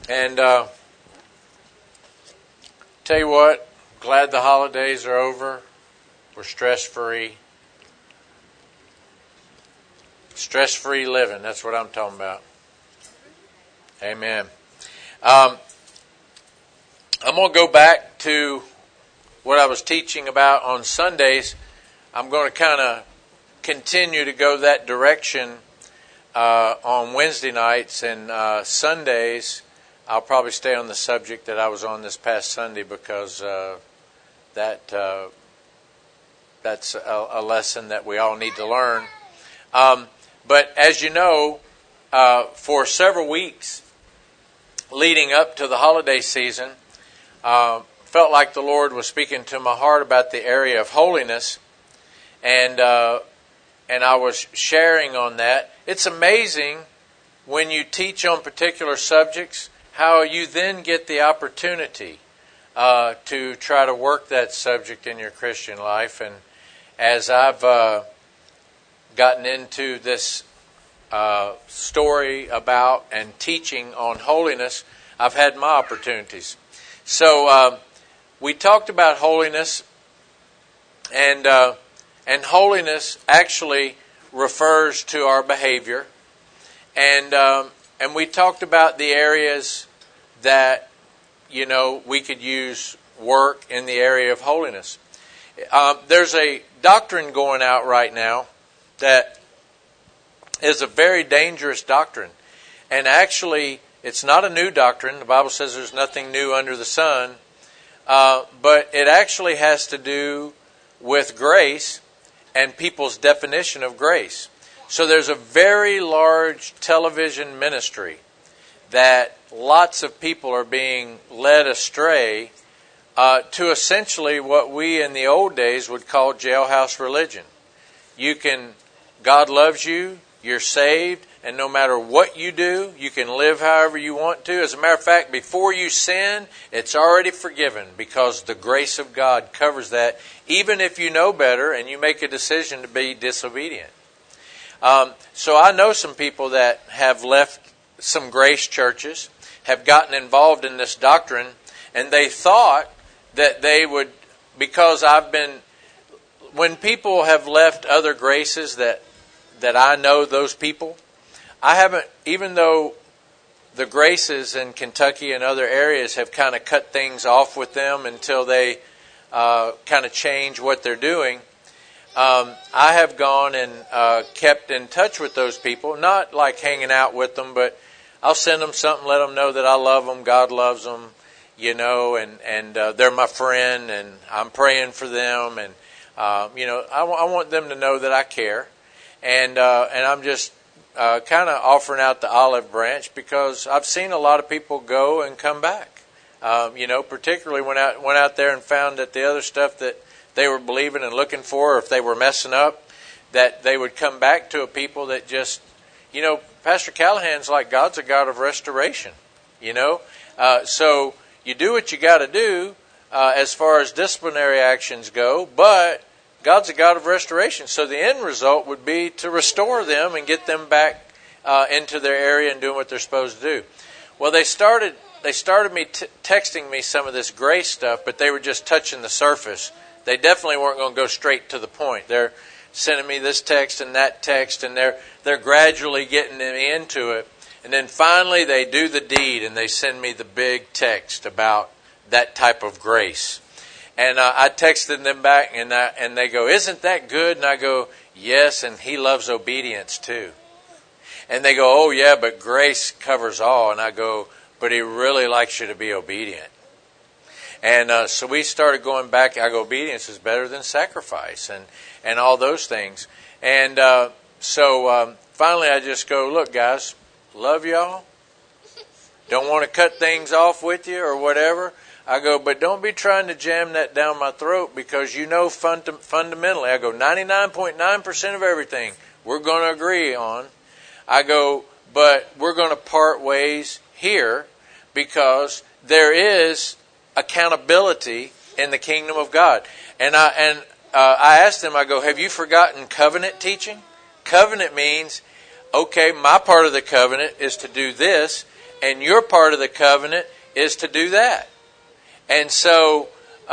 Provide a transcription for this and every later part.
And tell you what, glad the holidays are over. We're stress-free. Stress-free living, that's what I'm talking about. Amen. I'm going to go back to what I was teaching about on Sundays. I'm going to kind of continue to go that direction on Wednesday nights, and Sundays I'll probably stay on the subject that I was on this past Sunday, because that's a lesson that we all need to learn. But as you know, for several weeks leading up to the holiday season, felt like the Lord was speaking to my heart about the area of holiness, and I was sharing on that. It's amazing when you teach on particular subjects how you then get the opportunity to try to work that subject in your Christian life. And as I've gotten into this story about and teaching on holiness, I've had my opportunities. So we talked about holiness, and holiness actually refers to our behavior, and we talked about the areas that we could use work in the area of holiness. There's a doctrine going out right now that is a very dangerous doctrine. And actually, it's not a new doctrine. The Bible says there's nothing new under the sun. But it actually has to do with grace and people's definition of grace. So there's a very large television ministry that lots of people are being led astray to essentially what we in the old days would call jailhouse religion. God loves you, you're saved, and no matter what you do, you can live however you want to. As a matter of fact, before you sin, it's already forgiven, because the grace of God covers that, even if you know better and you make a decision to be disobedient. So I know some people that have left some grace churches, have gotten involved in this doctrine, and they thought that they would, because when people have left other graces that I know those people, I haven't, even though the graces in Kentucky and other areas have kind of cut things off with them until they kind of change what they're doing, I have gone and kept in touch with those people, not like hanging out with them, but I'll send them something, let them know that I love them, God loves them, and they're my friend, and I'm praying for them, and I want them to know that I care. And I'm just kind of offering out the olive branch, because I've seen a lot of people go and come back. Particularly went out there and found that the other stuff that they were believing and looking for, or if they were messing up, that they would come back to a people that just, Pastor Callahan's like, God's a God of restoration, So you do what you got to do as far as disciplinary actions go, but God's a God of restoration. So the end result would be to restore them and get them back into their area and doing what they're supposed to do. Well, they started texting me some of this grace stuff, but they were just touching the surface. They definitely weren't going to go straight to the point. They're sending me this text and that text, and they're gradually getting into it. And then finally they do the deed, and they send me the big text about that type of grace. And I texted them back, and they go, "Isn't that good?" And I go, "Yes, and He loves obedience too." And they go, "Oh yeah, but grace covers all." And I go, "But He really likes you to be obedient." And so we started going back. I go, obedience is better than sacrifice, and all those things. And so finally I just go, "Look, guys, love y'all. Don't want to cut things off with you or whatever." I go, "But don't be trying to jam that down my throat, because fundamentally," I go, 99.9% of everything we're going to agree on. I go, "But we're going to part ways here, because there is accountability in the kingdom of God." And I asked them, I go, "Have you forgotten covenant teaching?" Covenant means, okay, my part of the covenant is to do this, And your part of the covenant is to do that. And so,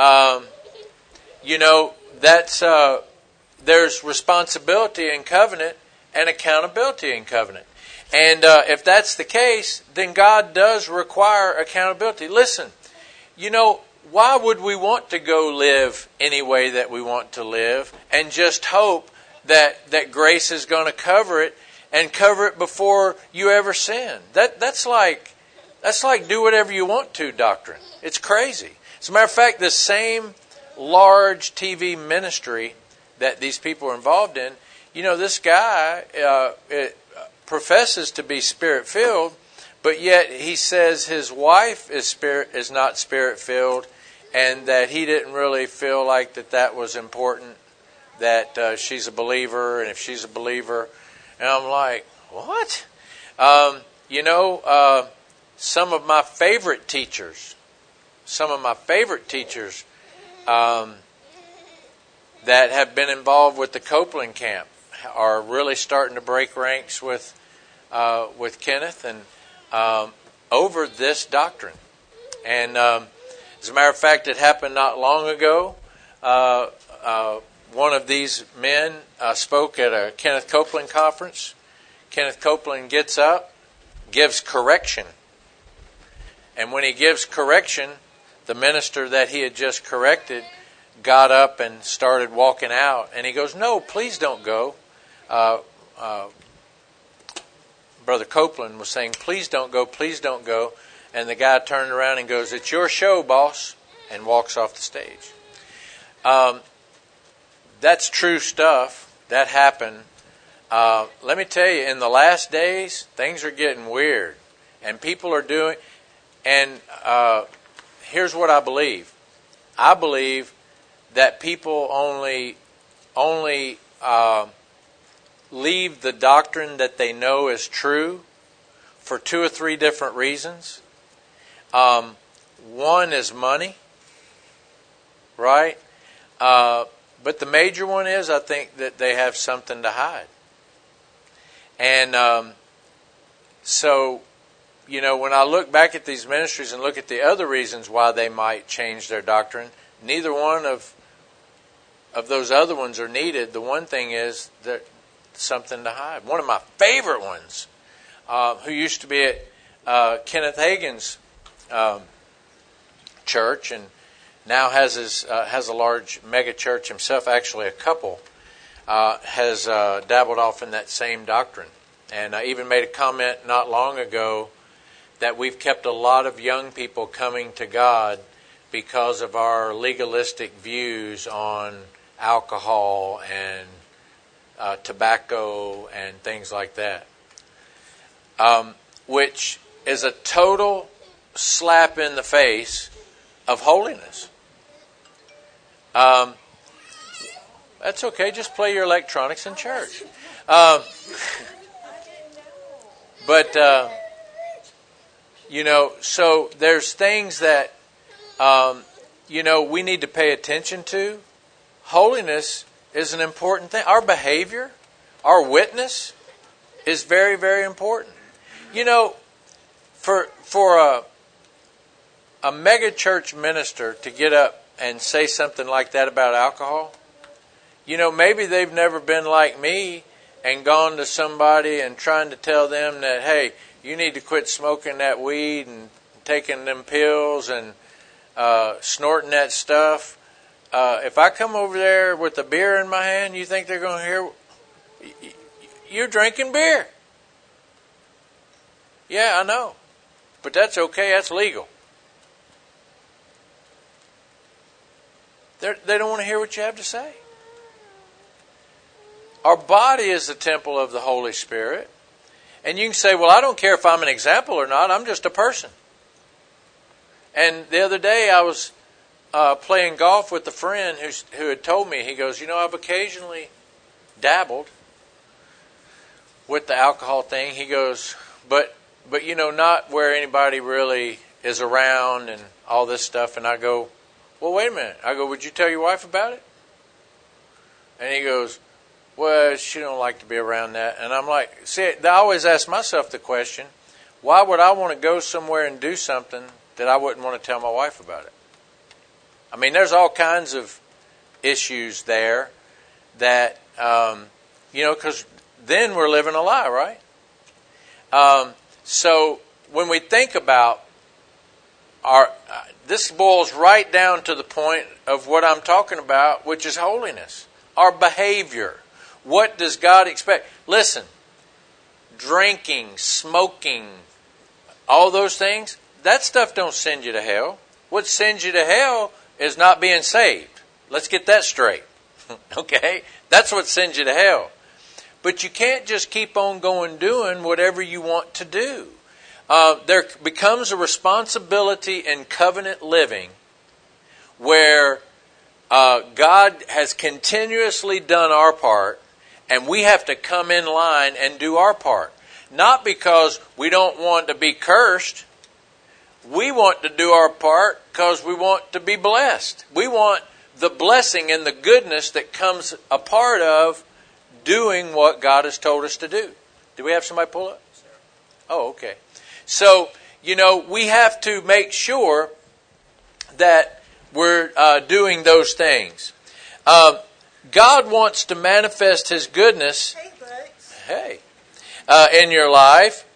that's there's responsibility in covenant and accountability in covenant. And if that's the case, then God does require accountability. Listen, why would we want to go live any way that we want to live and just hope that grace is going to cover it and cover it before you ever sin? That's like do whatever you want to doctrine. It's crazy. As a matter of fact, the same large TV ministry that these people are involved in, this guy professes to be Spirit-filled, but yet he says his wife is not Spirit-filled, and that he didn't really feel like that was important, that she's a believer, and if she's a believer, and I'm like, what? Some of my favorite teachers that have been involved with the Copeland camp are really starting to break ranks with Kenneth and over this doctrine. And as a matter of fact, it happened not long ago. One of these men spoke at a Kenneth Copeland conference. Kenneth Copeland gets up, gives correction. And when he gives correction, the minister that he had just corrected got up and started walking out. And he goes, "No, please don't go." Brother Copeland was saying, "Please don't go, please don't go." And the guy turned around and goes, "It's your show, boss," and walks off the stage. That's true stuff. That happened. Let me tell you, in the last days, things are getting weird. And people are doing... And here's what I believe. I believe that people only leave the doctrine that they know is true for 2 or 3 different reasons. One is money, right? But the major one is, I think, that they have something to hide. And so, when I look back at these ministries and look at the other reasons why they might change their doctrine, neither one of those other ones are needed. The one thing is that something to hide. One of my favorite ones, who used to be at Kenneth Hagin's church and now has a large mega church himself, actually a couple, has dabbled off in that same doctrine. And I even made a comment not long ago that we've kept a lot of young people coming to God because of our legalistic views on alcohol and tobacco and things like that, which is a total slap in the face of holiness. That's okay, just play your electronics in church. So there's things that, we need to pay attention to. Holiness is an important thing. Our behavior, our witness is very, very important. For a mega church minister to get up and say something like that about alcohol, maybe they've never been like me and gone to somebody and trying to tell them that, hey, you need to quit smoking that weed and taking them pills and snorting that stuff. If I come over there with a beer in my hand, you think they're going to hear, you're drinking beer? Yeah, I know. But that's okay. That's legal. They don't want to hear what you have to say. Our body is the temple of the Holy Spirit. And you can say, well, I don't care if I'm an example or not. I'm just a person. And the other day I was playing golf with a friend who had told me, he goes, I've occasionally dabbled with the alcohol thing. He goes, but not where anybody really is around and all this stuff. And I go, well, wait a minute. I go, would you tell your wife about it? And he goes, well, she don't like to be around that. And I'm like, see, I always ask myself the question, why would I want to go somewhere and do something that I wouldn't want to tell my wife about it? I mean, there's all kinds of issues there that, because then we're living a lie, right? So when we think about this boils right down to the point of what I'm talking about, which is holiness. Our behavior. What does God expect? Listen, drinking, smoking, all those things, that stuff don't send you to hell. What sends you to hell is not being saved. Let's get that straight. Okay? That's what sends you to hell. But you can't just keep on going doing whatever you want to do. There becomes a responsibility in covenant living where God has continuously done our part, and we have to come in line and do our part. Not because we don't want to be cursed. We want to do our part because we want to be blessed. We want the blessing and the goodness that comes a part of doing what God has told us to do. Do we have somebody pull up? Oh, okay. So, we have to make sure that we're doing those things. God wants to manifest His goodness in your life,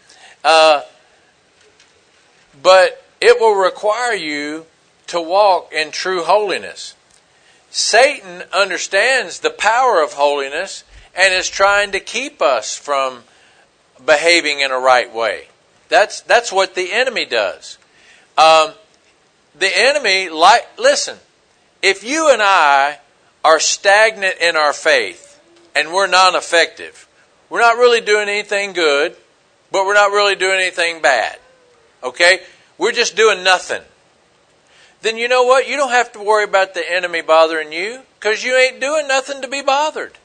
but it will require you to walk in true holiness. Satan understands the power of holiness and is trying to keep us from behaving in a right way. That's what the enemy does. The enemy, listen, if you and I are stagnant in our faith and we're non-effective, we're not really doing anything good, but we're not really doing anything bad. Okay? We're just doing nothing. Then you know what? You don't have to worry about the enemy bothering you because you ain't doing nothing to be bothered.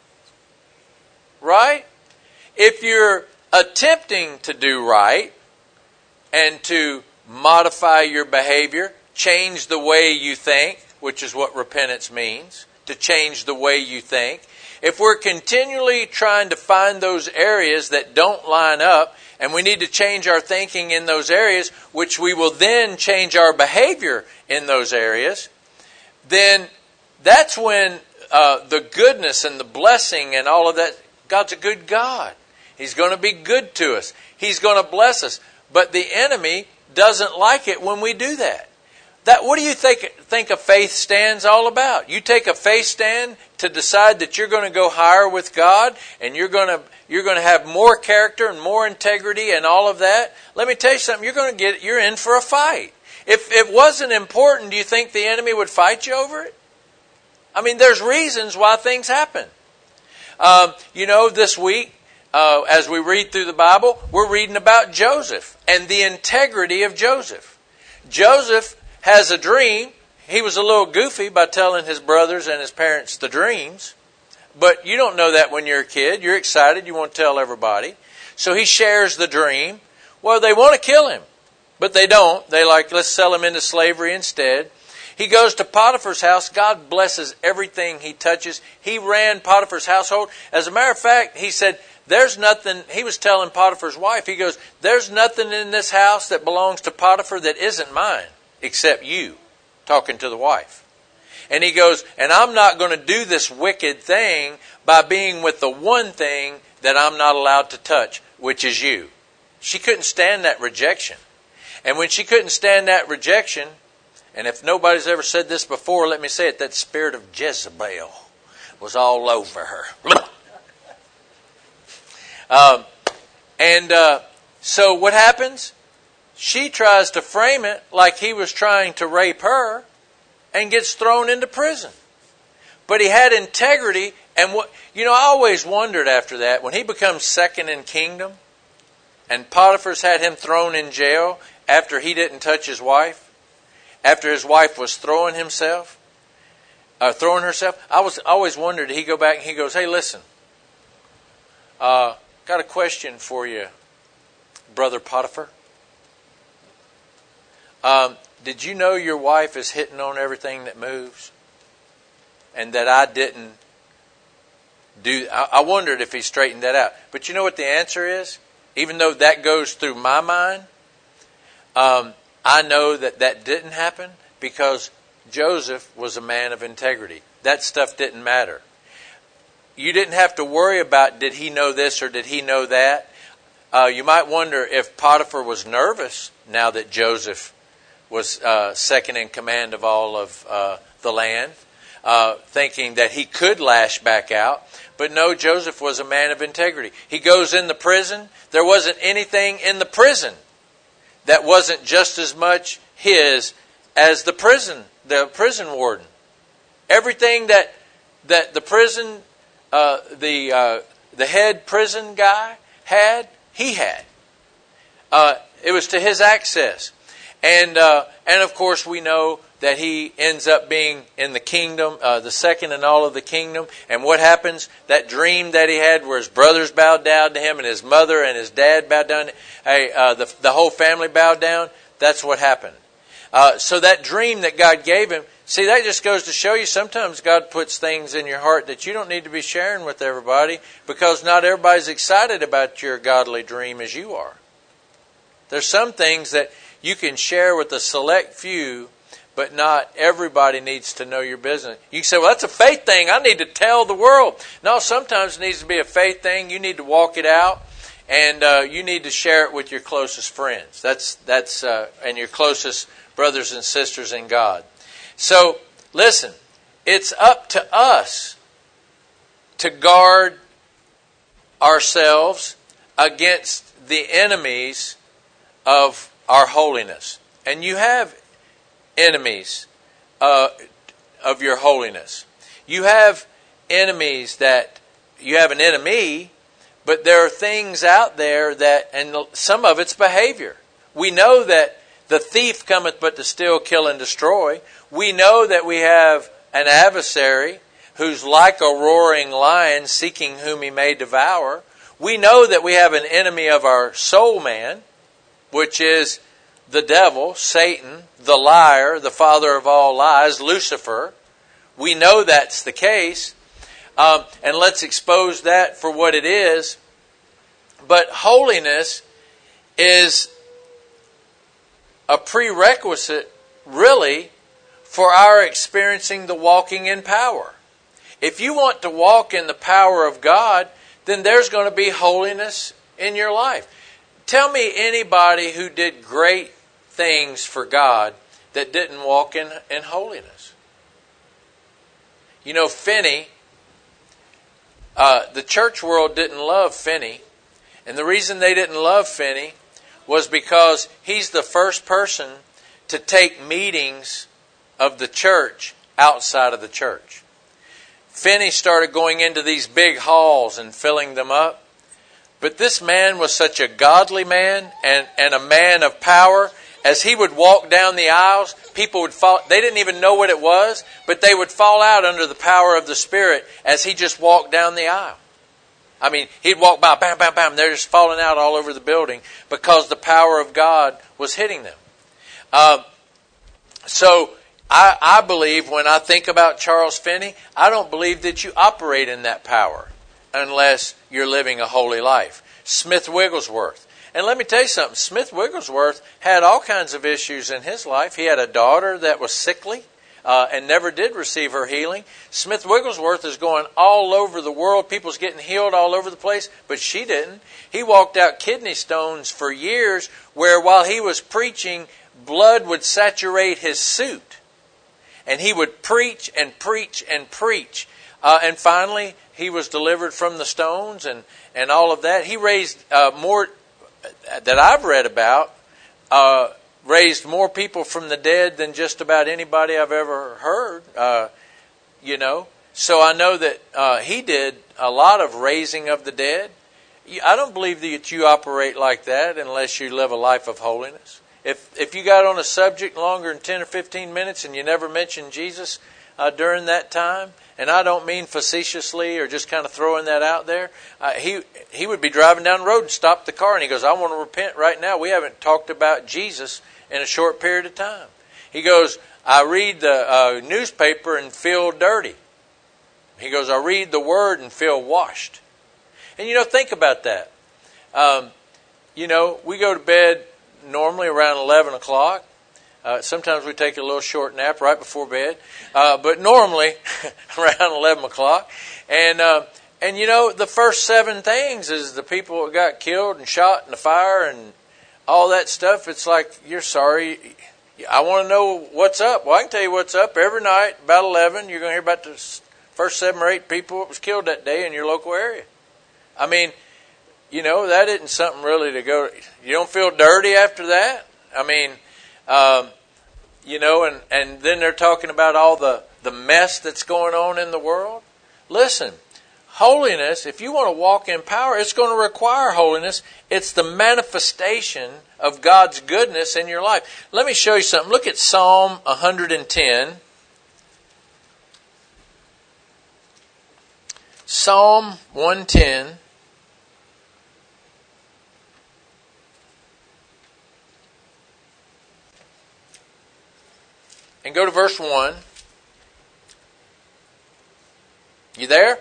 Right? If you're attempting to do right and to modify your behavior, change the way you think, which is what repentance means, to change the way you think. If we're continually trying to find those areas that don't line up, and we need to change our thinking in those areas, which we will then change our behavior in those areas, then that's when the goodness and the blessing and all of that, God's a good God. He's going to be good to us. He's going to bless us. But the enemy doesn't like it when we do that. What do you think a faith stand's all about? You take a faith stand to decide that you're going to go higher with God and you're going to have more character and more integrity and all of that. Let me tell you something. You're in for a fight. If it wasn't important, do you think the enemy would fight you over it? I mean, there's reasons why things happen. This week, as we read through the Bible, we're reading about Joseph and the integrity of Joseph. Joseph has a dream. He was a little goofy by telling his brothers and his parents the dreams. But you don't know that when you're a kid. You're excited. You want to tell everybody. So he shares the dream. Well, they want to kill him, but they don't. They let's sell him into slavery instead. He goes to Potiphar's house. God blesses everything he touches. He ran Potiphar's household. As a matter of fact, he said, there's nothing, he was telling Potiphar's wife, he goes, there's nothing in this house that belongs to Potiphar that isn't mine, except you, talking to the wife. And he goes, and I'm not going to do this wicked thing by being with the one thing that I'm not allowed to touch, which is you. She couldn't stand that rejection. And when she couldn't stand that rejection, and if nobody's ever said this before, let me say it, that spirit of Jezebel was all over her. So what happens? She tries to frame it like he was trying to rape her and gets thrown into prison. But he had integrity. And I always wondered after that, when he becomes second in kingdom and Potiphar's had him thrown in jail after he didn't touch his wife, after his wife was throwing herself, I always wondered, did he go back and he goes, hey, listen, got a question for you, Brother Potiphar. Did you know your wife is hitting on everything that moves? And that I didn't do... I wondered if he straightened that out. But you know what the answer is? even though that goes through my mind, I know that that didn't happen because Joseph was a man of integrity. That stuff didn't matter. You didn't have to worry about did he know this or did he know that. You might wonder if Potiphar was nervous now that Joseph was second in command of all of the land, thinking that he could lash back out. But no, Joseph was a man of integrity. He goes in the prison. There wasn't anything in the prison that wasn't just as much his as the prison warden. Everything that the prison, the head prison guy had, he had. It was to his access. And of course we know that he ends up being in the kingdom, the second in all of the kingdom. And what happens? That dream that he had where his brothers bowed down to him and his mother and his dad bowed down, the whole family bowed down, that's what happened. So that dream that God gave him, see, that just goes to show you sometimes God puts things in your heart that you don't need to be sharing with everybody because not everybody's excited about your godly dream as you are. There's some things that you can share with a select few, but not everybody needs to know your business. You can say, well, that's a faith thing. I need to tell the world. No, sometimes it needs to be a faith thing. You need to walk it out, and you need to share it with your closest friends. That's and your closest brothers and sisters in God. So, listen, it's up to us to guard ourselves against the enemies of our holiness. And you have enemies of your holiness. You have enemies that, you have an enemy, but there are things out there that, and some of it's behavior. We know that the thief cometh but to steal, kill, and destroy. We know that we have an adversary who's like a roaring lion seeking whom he may devour. We know that we have an enemy of our soul man, which is the devil, Satan, the liar, the father of all lies, Lucifer. We know that's the case. And let's expose that for what it is. But holiness is a prerequisite, really, for our experiencing the walking in power. If you want to walk in the power of God, then there's going to be holiness in your life. Tell me anybody who did great things for God that didn't walk in holiness. You know, Finney, the church world didn't love Finney. And the reason they didn't love Finney was because he's the first person to take meetings of the church outside of the church. Finney started going into these big halls and filling them up. But this man was such a godly man and a man of power. As he would walk down the aisles, people would fall. They didn't even know what it was, but they would fall out under the power of the Spirit as he just walked down the aisle. I mean, he'd walk by, bam, bam, bam. They're just falling out all over the building because the power of God was hitting them. So I believe when I think about Charles Finney, I don't believe that you operate in that power unless you're living a holy life. Smith Wigglesworth. And let me tell you something. Smith Wigglesworth had all kinds of issues in his life. He had a daughter that was sickly and never did receive her healing. Smith Wigglesworth is going all over the world. People's getting healed all over the place, but she didn't. He walked out kidney stones for years where while he was preaching, blood would saturate his suit. And he would preach and preach and preach. And finally, he was delivered from the stones and all of that. He raised more, that I've read about, raised more people from the dead than just about anybody I've ever heard. So I know that he did a lot of raising of the dead. I don't believe that you operate like that unless you live a life of holiness. If you got on a subject longer than 10 or 15 minutes and you never mentioned Jesus during that time, and I don't mean facetiously or just kind of throwing that out there, he would be driving down the road and stop the car and he goes, I want to repent right now. We haven't talked about Jesus in a short period of time. He goes, I read the newspaper and feel dirty. He goes, I read the Word and feel washed. And think about that. we go to bed normally around 11 o'clock. Sometimes we take a little short nap right before bed, but normally around 11 o'clock. And the first 7 things is the people that got killed and shot in the fire and all that stuff. It's like, you're sorry. I want to know what's up. Well, I can tell you what's up. Every night, about 11, you're going to hear about the first 7 or 8 people that was killed that day in your local area. I mean, that isn't something really to go. You don't feel dirty after that? I mean, and then they're talking about all the mess that's going on in the world. Listen, holiness, if you want to walk in power, it's going to require holiness. It's the manifestation of God's goodness in your life. Let me show you something. Look at Psalm 110. Psalm 110. And go to verse 1. You there?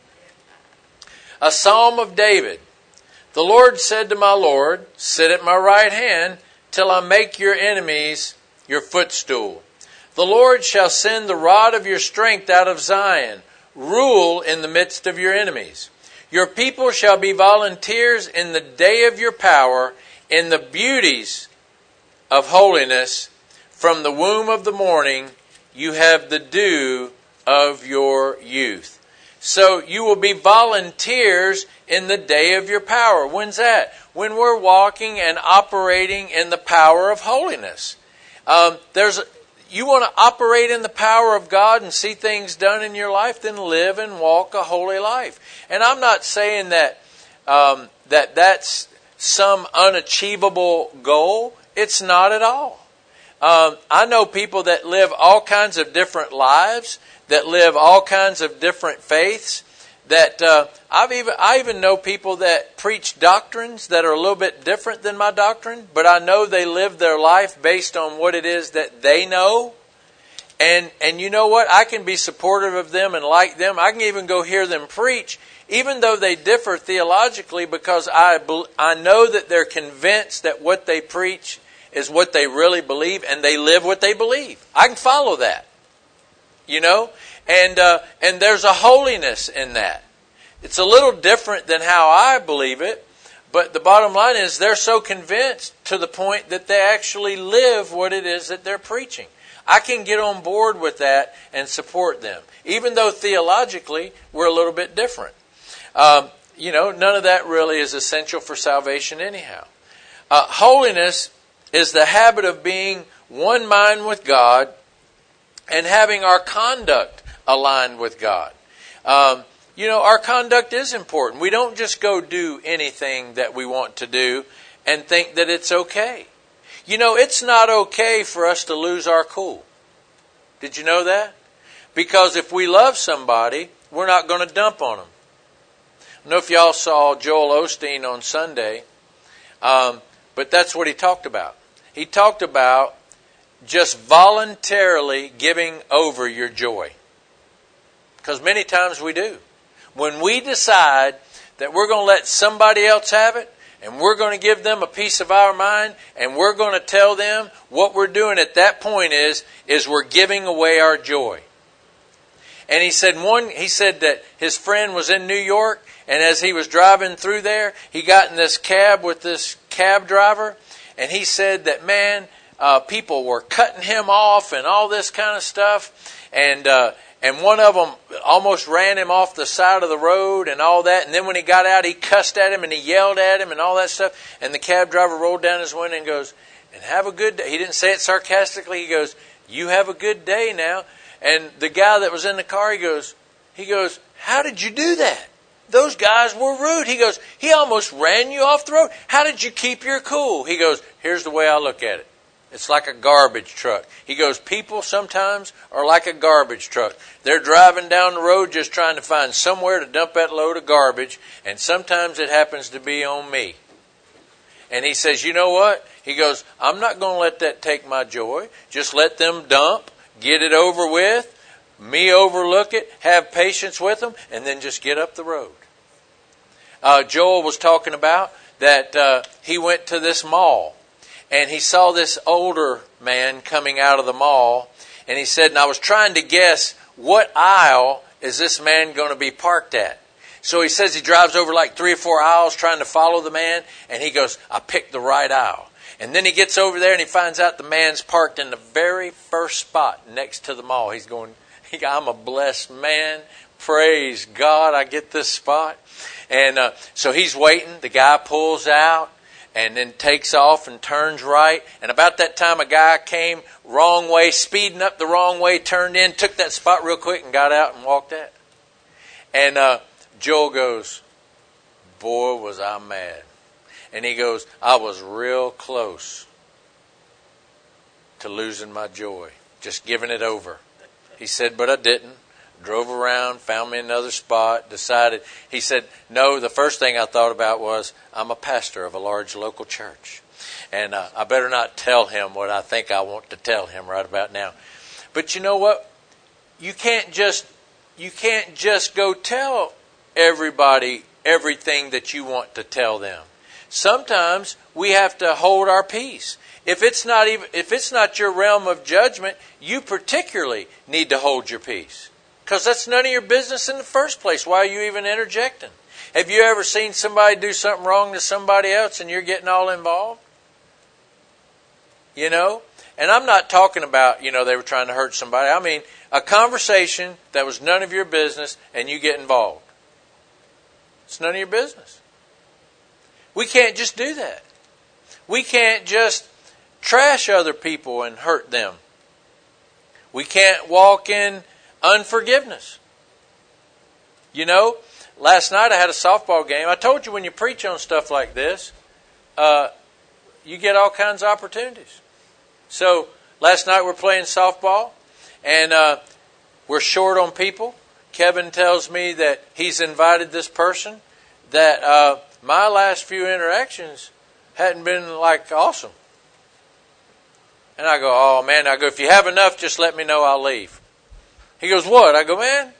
A psalm of David. The Lord said to my Lord, sit at my right hand till I make your enemies your footstool. The Lord shall send the rod of your strength out of Zion. Rule in the midst of your enemies. Your people shall be volunteers in the day of your power, in the beauties of holiness. From the womb of the morning, you have the dew of your youth. So you will be volunteers in the day of your power. When's that? When we're walking and operating in the power of holiness. You want to operate in the power of God and see things done in your life, then live and walk a holy life. And I'm not saying that that's some unachievable goal. It's not at all. I know people that live all kinds of different lives, that live all kinds of different faiths. That I even know people that preach doctrines that are a little bit different than my doctrine, but I know they live their life based on what it is that they know. And you know what? I can be supportive of them and like them. I can even go hear them preach, even though they differ theologically, because I know that they're convinced that what they preach is what they really believe, and they live what they believe. I can follow that, and there's a holiness in that. It's a little different than how I believe it, but the bottom line is they're so convinced to the point that they actually live what it is that they're preaching. I can get on board with that and support them, even though theologically we're a little bit different. None of that really is essential for salvation anyhow. Holiness is the habit of being one mind with God and having our conduct aligned with God. Our conduct is important. We don't just go do anything that we want to do and think that it's okay. It's not okay for us to lose our cool. Did you know that? Because if we love somebody, we're not going to dump on them. I don't know if y'all saw Joel Osteen on Sunday, but that's what he talked about. He talked about just voluntarily giving over your joy. Because many times we do. When we decide that we're going to let somebody else have it, and we're going to give them a piece of our mind, and we're going to tell them, what we're doing at that point is we're giving away our joy. And he said that his friend was in New York, and as he was driving through there, he got in this cab with this cab driver, and he said that, people were cutting him off and all this kind of stuff. And one of them almost ran him off the side of the road and all that. And then when he got out, he cussed at him and he yelled at him and all that stuff. And the cab driver rolled down his window and goes, and have a good day. He didn't say it sarcastically. He goes, you have a good day now. And the guy that was in the car, he goes, how did you do that? Those guys were rude. He goes, he almost ran you off the road. How did you keep your cool? He goes, here's the way I look at it. It's like a garbage truck. He goes, people sometimes are like a garbage truck. They're driving down the road just trying to find somewhere to dump that load of garbage, and sometimes it happens to be on me. And he says, you know what? He goes, I'm not going to let that take my joy. Just let them dump, get it over with, me overlook it, have patience with them, and then just get up the road. Joel was talking about that he went to this mall. And he saw this older man coming out of the mall. And he said, and I was trying to guess, what aisle is this man going to be parked at? So he says he drives over like 3 or 4 aisles trying to follow the man. And he goes, I picked the right aisle. And then he gets over there and he finds out the man's parked in the very first spot next to the mall. He's going, I'm a blessed man. Praise God, I get this spot. And so he's waiting. The guy pulls out and then takes off and turns right. And about that time, a guy came wrong way, speeding up the wrong way, turned in, took that spot real quick and got out and walked out. And Joel goes, boy, was I mad. And he goes, I was real close to losing my joy, just giving it over. He said, but I didn't. Drove around, found me another spot, decided. He said, no, the first thing I thought about was, I'm a pastor of a large local church. And I better not tell him what I think I want to tell him right about now. But you know what? You can't just go tell everybody everything that you want to tell them. Sometimes we have to hold our peace. If it's not your realm of judgment, you particularly need to hold your peace. Because that's none of your business in the first place. Why are you even interjecting? Have you ever seen somebody do something wrong to somebody else and you're getting all involved? You know? And I'm not talking about, they were trying to hurt somebody. I mean, a conversation that was none of your business and you get involved. It's none of your business. We can't just do that. We can't just trash other people and hurt them. We can't walk in unforgiveness. Last night I had a softball game. I told you when you preach on stuff like this, you get all kinds of opportunities. So last night we're playing softball and we're short on people. Kevin tells me that he's invited this person that my last few interactions hadn't been like awesome. And I go, oh man, if you have enough, just let me know, I'll leave. He goes, what? I go, man,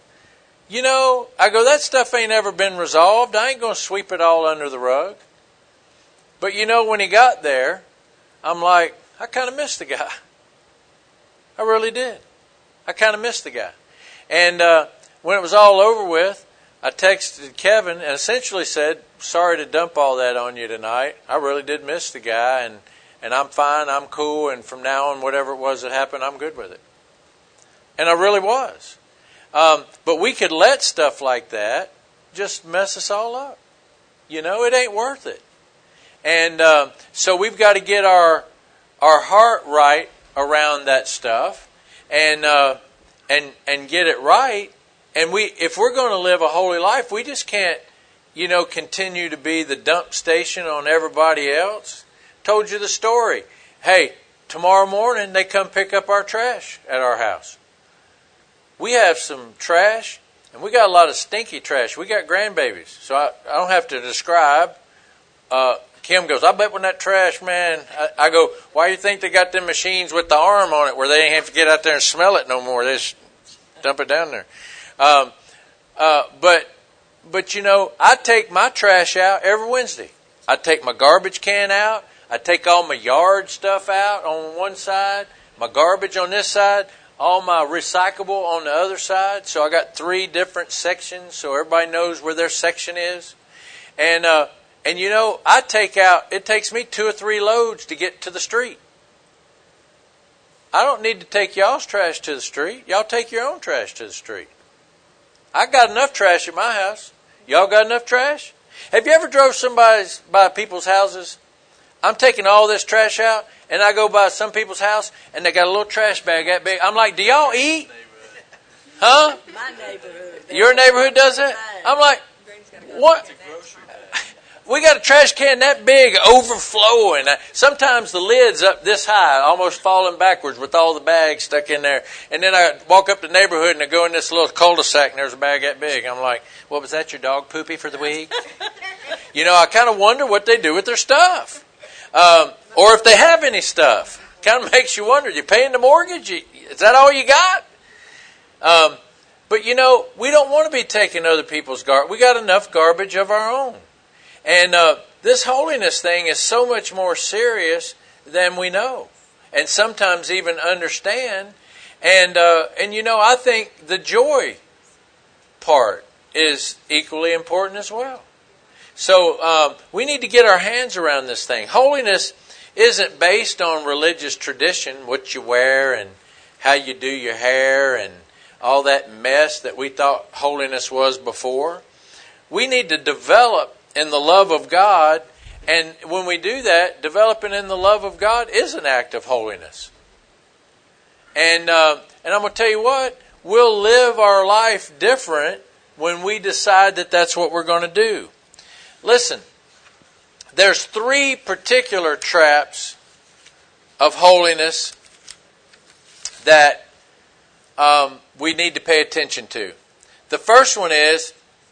that stuff ain't ever been resolved. I ain't going to sweep it all under the rug. But when he got there, I'm like, I kind of missed the guy. I really did. I kind of missed the guy. And when it was all over with, I texted Kevin and essentially said, sorry to dump all that on you tonight. I really did miss the guy and I'm fine, I'm cool, and from now on, whatever it was that happened, I'm good with it. And I really was. But we could let stuff like that just mess us all up. It ain't worth it. And so we've got to get our heart right around that stuff and get it right. And if we're going to live a holy life, we just can't, continue to be the dump station on everybody else. Told you the story. Hey, tomorrow morning they come pick up our trash at our house. We have some trash, and we got a lot of stinky trash. We got grandbabies, so I don't have to describe. Kim goes, I bet when that trash, man, I go, why do you think they got them machines with the arm on it where they ain't have to get out there and smell it no more? They just dump it down there. But I take my trash out every Wednesday. I take my garbage can out. I take all my yard stuff out on one side, my garbage on this side, all my recyclable on the other side. So I got 3 different sections so everybody knows where their section is. And I take out, it takes me 2 or 3 loads to get to the street. I don't need to take y'all's trash to the street. Y'all take your own trash to the street. I got enough trash at my house. Y'all got enough trash? Have you ever drove by people's houses? I'm taking all this trash out, and I go by some people's house, and they got a little trash bag that big. I'm like, do y'all eat? Huh? My neighborhood. Your neighborhood does that? I'm like, what? We got a trash can that big overflowing. Sometimes the lid's up this high, almost falling backwards with all the bags stuck in there. And then I walk up the neighborhood and I go in this little cul-de-sac and there's a bag that big. I'm like, what was that, your dog poopy for the week? I kind of wonder what they do with their stuff. Or if they have any stuff. Kind of makes you wonder, you paying the mortgage? Is that all you got? But we don't want to be taking other people's garbage. We got enough garbage of our own. And this holiness thing is so much more serious than we know, and sometimes even understand. And I think the joy part is equally important as well. So we need to get our hands around this thing. Holiness isn't based on religious tradition, what you wear and how you do your hair and all that mess that we thought holiness was before. We need to develop in the love of God, and when we do that, developing in the love of God is an act of holiness. And I'm going to tell you what, we'll live our life different when we decide that that's what we're going to do. Listen, there's 3 particular traps of holiness that we need to pay attention to. The first one is,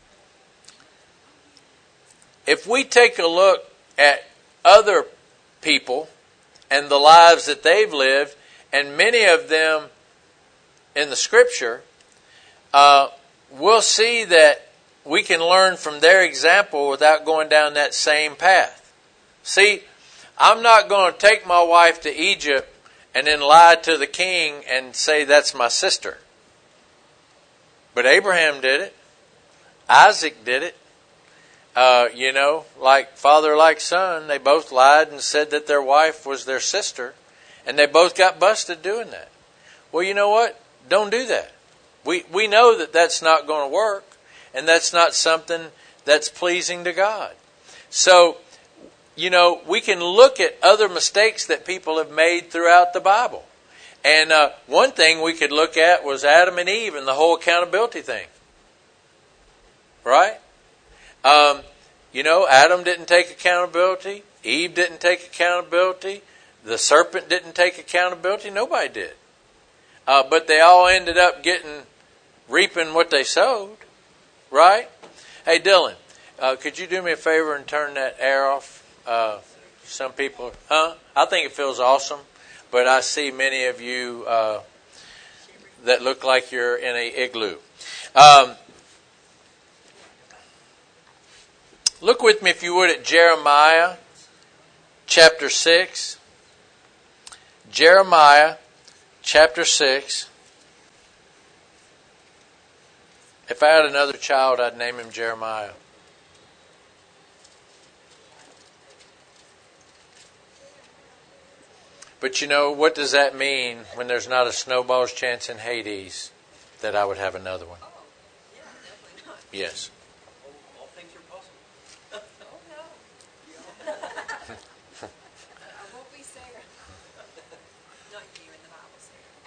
if we take a look at other people and the lives that they've lived, and many of them in the Scripture, we'll see that we can learn from their example without going down that same path. See, I'm not going to take my wife to Egypt and then lie to the king and say that's my sister. But Abraham did it. Isaac did it. Like father, like son, they both lied and said that their wife was their sister, and they both got busted doing that. Well, you know what? Don't do that. We know that that's not going to work, and that's not something that's pleasing to God. So, we can look at other mistakes that people have made throughout the Bible. And one thing we could look at was Adam and Eve and the whole accountability thing. Right? Adam didn't take accountability. Eve didn't take accountability. The serpent didn't take accountability. Nobody did. But they all ended up reaping what they sowed. Right? Hey, Dylan, could you do me a favor and turn that air off? Some people, I think it feels awesome. But I see many of you that look like you're in a igloo. Look with me, if you would, at Jeremiah chapter 6. Jeremiah chapter 6. If I had another child, I'd name him Jeremiah. But what does that mean when there's not a snowball's chance in Hades that I would have another one? Yes. All things are possible. I won't be Sarah. Not you in the Bible,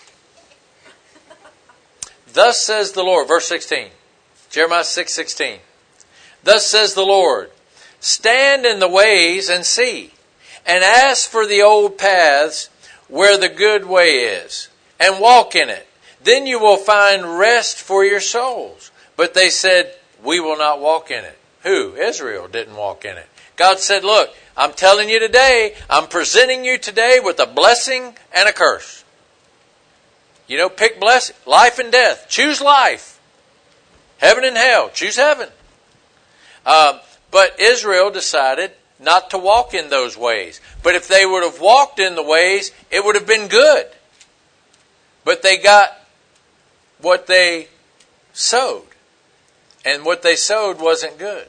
Sarah. Thus says the Lord, verse 16, Jeremiah 6:16. Thus says the Lord, stand in the ways and see, and ask for the old paths where the good way is, and walk in it. Then you will find rest for your souls. But they said, we will not walk in it. Who? Israel didn't walk in it. God said, look, I'm telling you today, I'm presenting you today with a blessing and a curse. Pick blessing, life and death. Choose life. Heaven and hell. Choose heaven. But Israel decided not to walk in those ways. But if they would have walked in the ways, it would have been good. But they got what they sowed. And what they sowed wasn't good.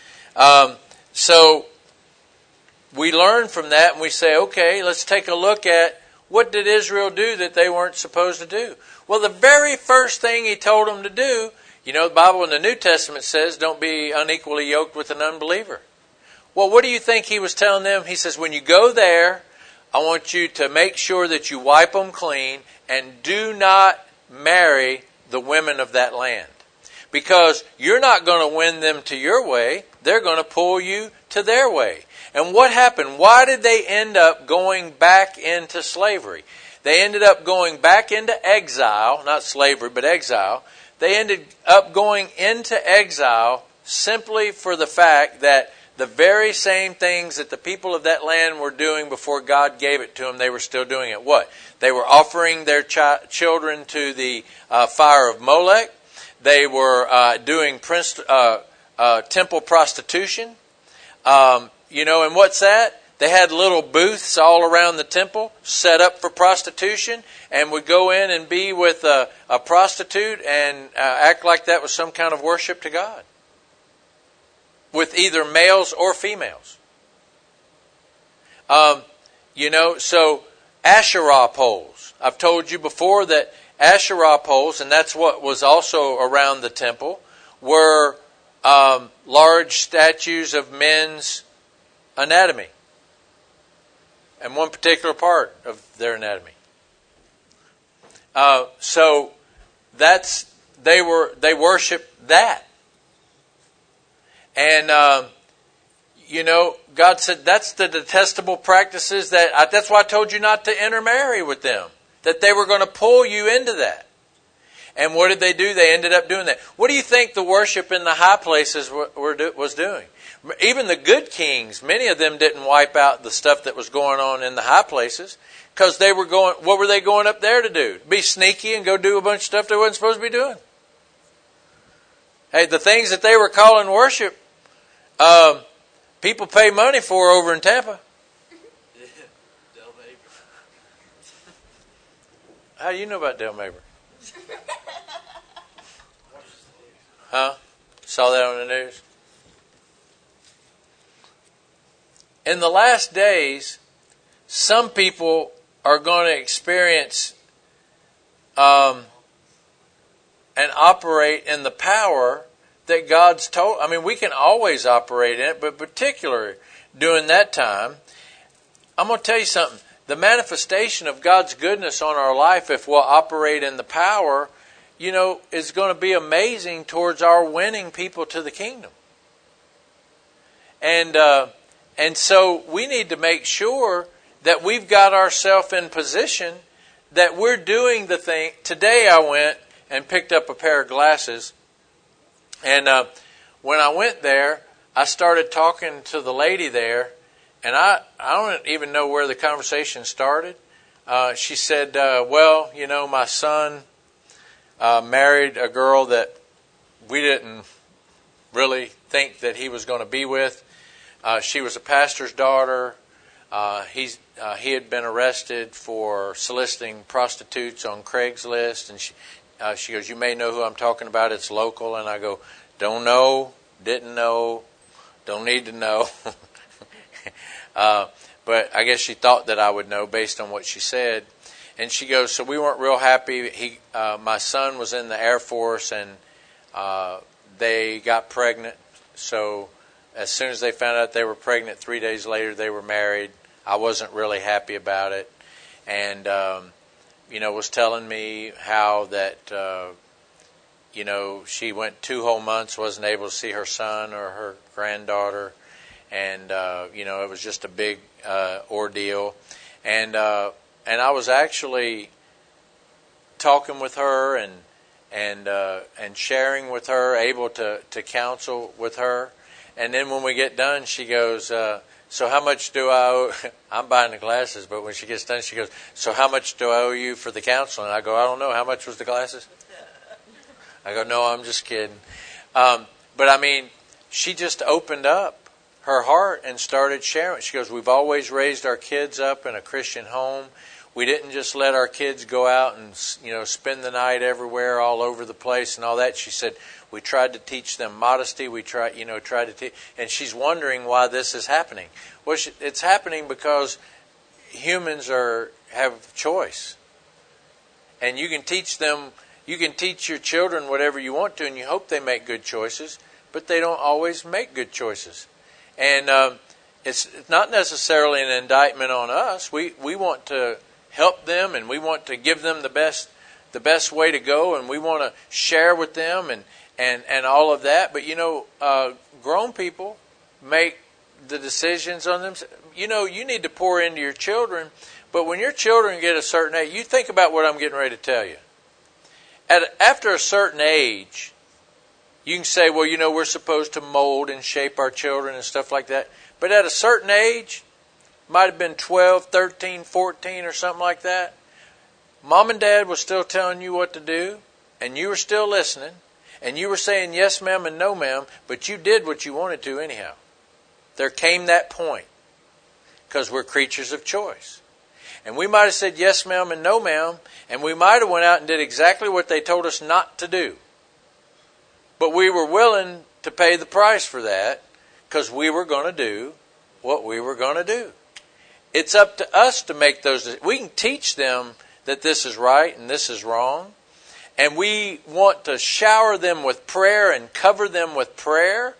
So we learn from that and we say, okay, let's take a look at what did Israel do that they weren't supposed to do. Well, the very first thing he told them to do, the Bible in the New Testament says, don't be unequally yoked with an unbeliever. Well, what do you think he was telling them? He says, when you go there, I want you to make sure that you wipe them clean and do not marry the women of that land. Because you're not going to win them to your way. They're going to pull you to their way. And what happened? Why did they end up going back into slavery? They ended up going back into exile, not slavery, but exile. They ended up going into exile simply for the fact that the very same things that the people of that land were doing before God gave it to them, they were still doing it. What? They were offering their children to the fire of Molech. They were doing temple prostitution. And what's that? They had little booths all around the temple set up for prostitution, and would go in and be with a prostitute and act like that was some kind of worship to God, with either males or females. So Asherah poles. I've told you before that Asherah poles, and that's what was also around the temple, were large statues of men's anatomy, and one particular part of their anatomy. So they worship that, and God said that's the detestable practices that's why I told you not to intermarry with them. That they were going to pull you into that. And what did they do? They ended up doing that. What do you think the worship in the high places was doing? Even the good kings, many of them didn't wipe out the stuff that was going on in the high places, because they were going. What were they going up there to do? Be sneaky and go do a bunch of stuff they wasn't supposed to be doing. Hey, the things that they were calling worship, people pay money for over in Tampa. How do you know about Del Mabry? Huh? Saw that on the news? In the last days, some people are going to experience and operate in the power that God's told. I mean, we can always operate in it, but particularly during that time, I'm going to tell you something. The manifestation of God's goodness on our life, if we'll operate in the power, is going to be amazing towards our winning people to the kingdom. And so we need to make sure that we've got ourselves in position that we're doing the thing. Today I went and picked up a pair of glasses, and when I went there, I started talking to the lady there. And I don't even know where the conversation started. She said, my son married a girl that we didn't really think that he was going to be with. She was a pastor's daughter. He had been arrested for soliciting prostitutes on Craigslist. And she goes, "You may know who I'm talking about. It's local." And I go, "Don't know, didn't know, don't need to know." But I guess she thought that I would know based on what she said. And she goes, "So we weren't real happy. My son was in the Air Force, and they got pregnant. So as soon as they found out they were pregnant, 3 days later they were married. I wasn't really happy about it. And, was telling me how that, she went 2 whole months, wasn't able to see her son or her granddaughter. And, it was just a big ordeal. And I was actually talking with her and sharing with her, able to counsel with her. And then when we get done, she goes, "So how much do I owe?" I'm buying the glasses, but when she gets done, she goes, "So how much do I owe you for the counseling?" And I go, "I don't know. How much was the glasses?" I go, "No, I'm just kidding." But I mean, she just opened up her heart and started sharing. She goes, "We've always raised our kids up in a Christian home. We didn't just let our kids go out and, spend the night everywhere, all over the place and all that." She said, "We tried to teach them modesty. We tried to teach," and she's wondering why this is happening. Well, it's happening because humans have choice, and you can teach them. You can teach your children whatever you want to, and you hope they make good choices, but they don't always make good choices. And it's not necessarily an indictment on us. We want to help them, and we want to give them the best way to go, and we want to share with them and all of that. But grown people make the decisions on them. You need to pour into your children, but when your children get a certain age, you think about what I'm getting ready to tell you. After a certain age, you can say, well, we're supposed to mold and shape our children and stuff like that. But at a certain age, might have been 12, 13, 14 or something like that, Mom and Dad was still telling you what to do, and you were still listening, and you were saying yes, ma'am, and no, ma'am, but you did what you wanted to anyhow. there came that point, because we're creatures of choice. And we might have said yes, ma'am, and no, ma'am, and we might have went out and did exactly what they told us not to do. But we were willing to pay the price for that, because we were going to do what we were going to do. It's up to us to make those decisions. We can teach them that this is right and this is wrong. And we want to shower them with prayer and cover them with prayer.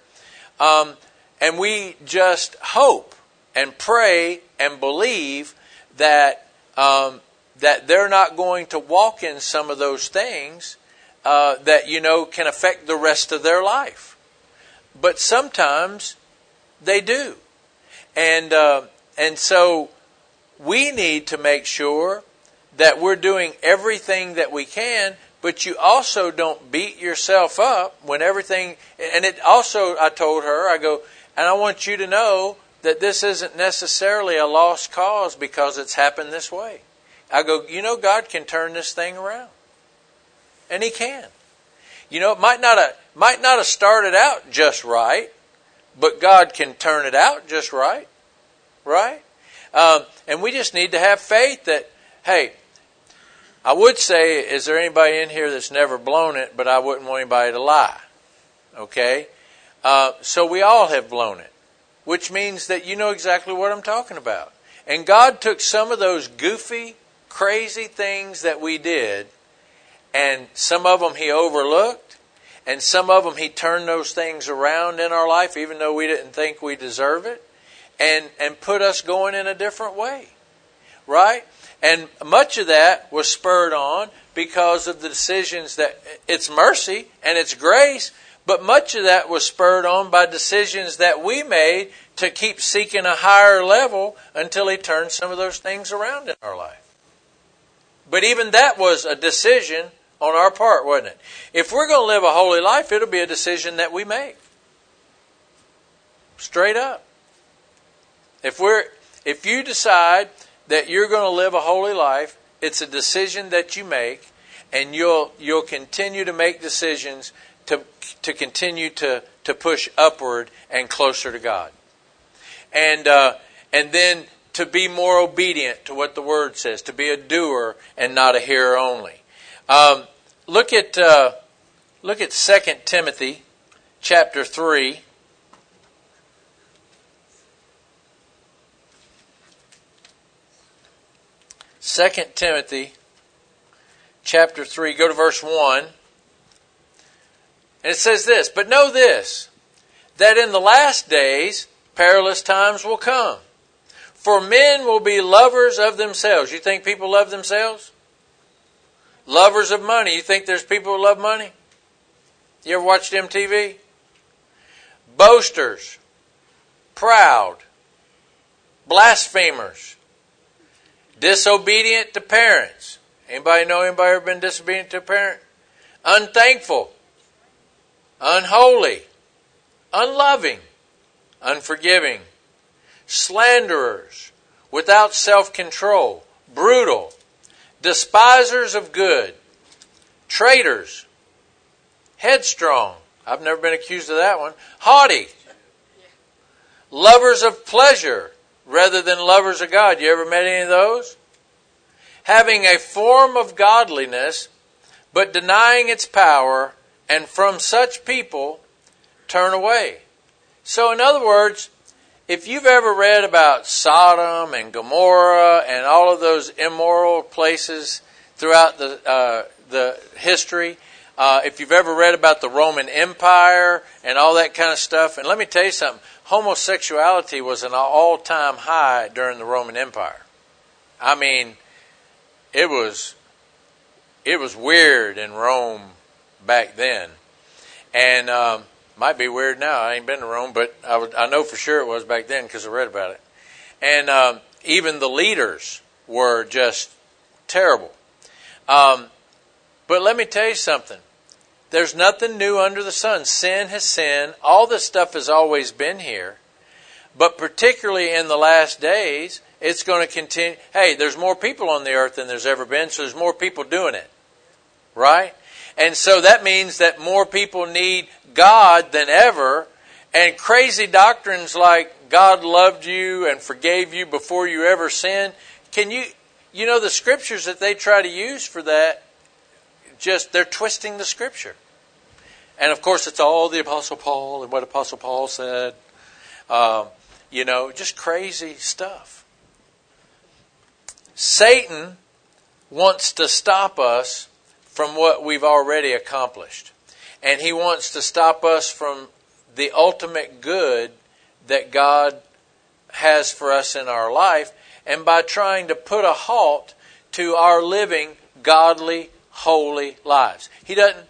And we just hope and pray and believe that that they're not going to walk in some of those things that, can affect the rest of their life. But sometimes they do. And so we need to make sure that we're doing everything that we can, but you also don't beat yourself up when everything... And it also, I told her, I go, and I want you to know that this isn't necessarily a lost cause because it's happened this way. I go, God can turn this thing around. And He can. It might not have started out just right, but God can turn it out just right. Right? And we just need to have faith that, hey, I would say, is there anybody in here that's never blown it, but I wouldn't want anybody to lie. Okay? So we all have blown it, which means that you know exactly what I'm talking about. And God took some of those goofy, crazy things that we did, and some of them He overlooked, and some of them He turned those things around in our life, even though we didn't think we deserve it, and put us going in a different way. Right? And much of that was spurred on because of the decisions that it's mercy and it's grace, but much of that was spurred on by decisions that we made to keep seeking a higher level until He turned some of those things around in our life. But even that was a decision on our part, wasn't it? If we're going to live a holy life, it'll be a decision that we make. Straight up. If you decide that you're going to live a holy life, it's a decision that you make, and you'll continue to make decisions to continue to push upward and closer to God. And then to be more obedient to what the Word says, to be a doer and not a hearer only. Look at 2 Timothy chapter 3. 2 Timothy chapter 3, go to verse 1. And it says this, "But know this, that in the last days perilous times will come. For men will be lovers of themselves." You think people love themselves? Lovers of money. You think there's people who love money? You ever watched MTV? Boasters. Proud. Blasphemers. Disobedient to parents. Anybody know anybody ever been disobedient to a parent? Unthankful. Unholy. Unloving. Unforgiving. Slanderers. Without self-control. Brutal. Despisers of good. Traitors. Headstrong. I've never been accused of that one. Haughty. Lovers of pleasure rather than lovers of God. You ever met any of those? Having a form of godliness, but denying its power, and from such people turn away. So in other words, if you've ever read about Sodom and Gomorrah and all of those immoral places throughout the history, if you've ever read about the Roman Empire and all that kind of stuff, and let me tell you something, homosexuality was an all-time high during the Roman Empire. I mean, it was weird in Rome back then. And might be weird now. I ain't been to Rome, but I know for sure it was back then because I read about it. And even the leaders were just terrible. But let me tell you something. There's nothing new under the sun. Sin has sinned. All this stuff has always been here. But particularly in the last days, it's going to continue. Hey, there's more people on the earth than there's ever been, so there's more people doing it. Right? And so that means that more people need God than ever. And crazy doctrines like God loved you and forgave you before you ever sinned. You know the scriptures that they try to use for that, they're twisting the scripture. And of course it's all the Apostle Paul and what Apostle Paul said. Just crazy stuff. Satan wants to stop us from what we've already accomplished. And he wants to stop us from the ultimate good that God has for us in our life, and by trying to put a halt to our living godly, holy lives. He doesn't,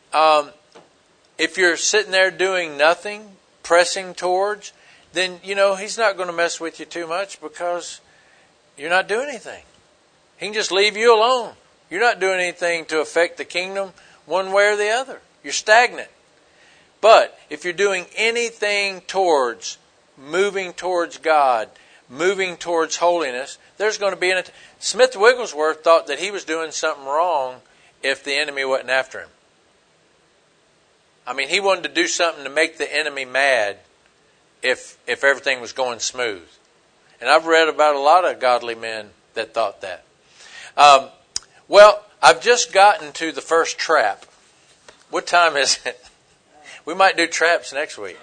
if you're sitting there doing nothing, pressing towards, then, He's not going to mess with you too much because you're not doing anything. He can just leave you alone. You're not doing anything to affect the kingdom one way or the other. You're stagnant. But if you're doing anything towards moving towards God, moving towards holiness, there's going to be Smith Wigglesworth thought that he was doing something wrong if the enemy wasn't after him. I mean, he wanted to do something to make the enemy mad if everything was going smooth. And I've read about a lot of godly men that thought that. Well, I've just gotten to the first trap. What time is it? We might do traps next week.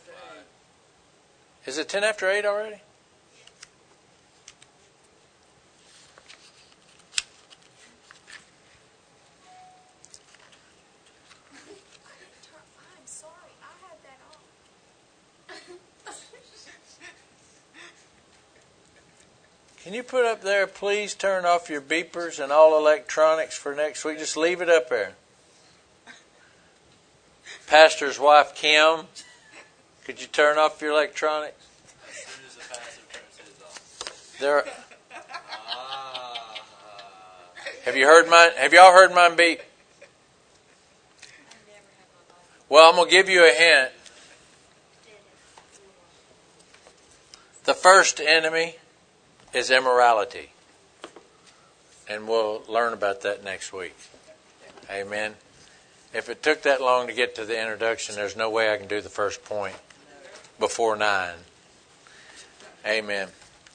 Is it 10 after 8 already? I'm sorry, I had that on. Can you put up there, please turn off your beepers and all electronics for next week? Just leave it up there. Pastor's wife, Kim, could you turn off your electronics? As soon as the pastor turns his off. There. Have you heard mine? Have y'all heard mine beep? Well, I'm going to give you a hint. The first enemy is immorality. And we'll learn about that next week. Amen. If it took that long to get to the introduction, there's no way I can do the first point before 9. Amen.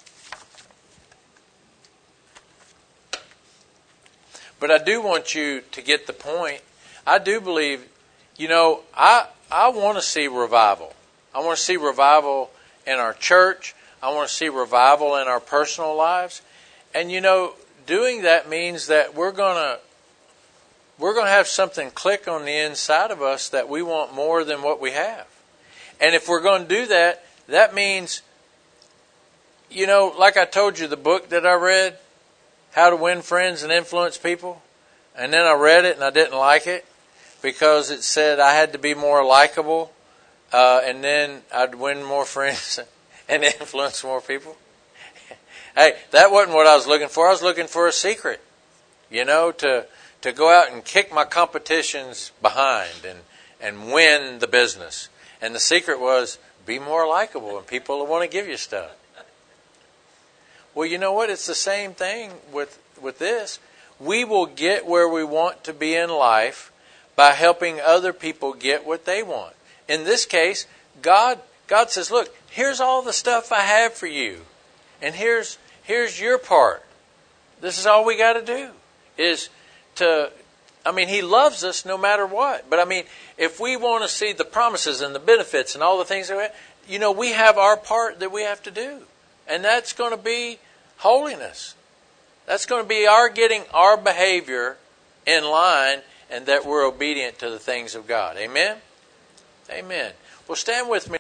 But I do want you to get the point. I do believe, I want to see revival. I want to see revival in our church. I want to see revival in our personal lives. And doing that means that we're going to have something click on the inside of us that we want more than what we have. And if we're going to do that, that means, like I told you, the book that I read, How to Win Friends and Influence People, and then I read it and I didn't like it because it said I had to be more likable, and then I'd win more friends and influence more people. Hey, that wasn't what I was looking for. I was looking for a secret, to go out and kick my competitions behind and win the business. And the secret was be more likable and people will want to give you stuff. Well, you know what? It's the same thing with this. We will get where we want to be in life by helping other people get what they want. In this case, God says, look, here's all the stuff I have for you. And here's your part. This is all we got to do is He loves us no matter what. But if we want to see the promises and the benefits and all the things that we have our part that we have to do. And that's going to be holiness. That's going to be our getting our behavior in line and that we're obedient to the things of God. Amen? Amen. Well, stand with me.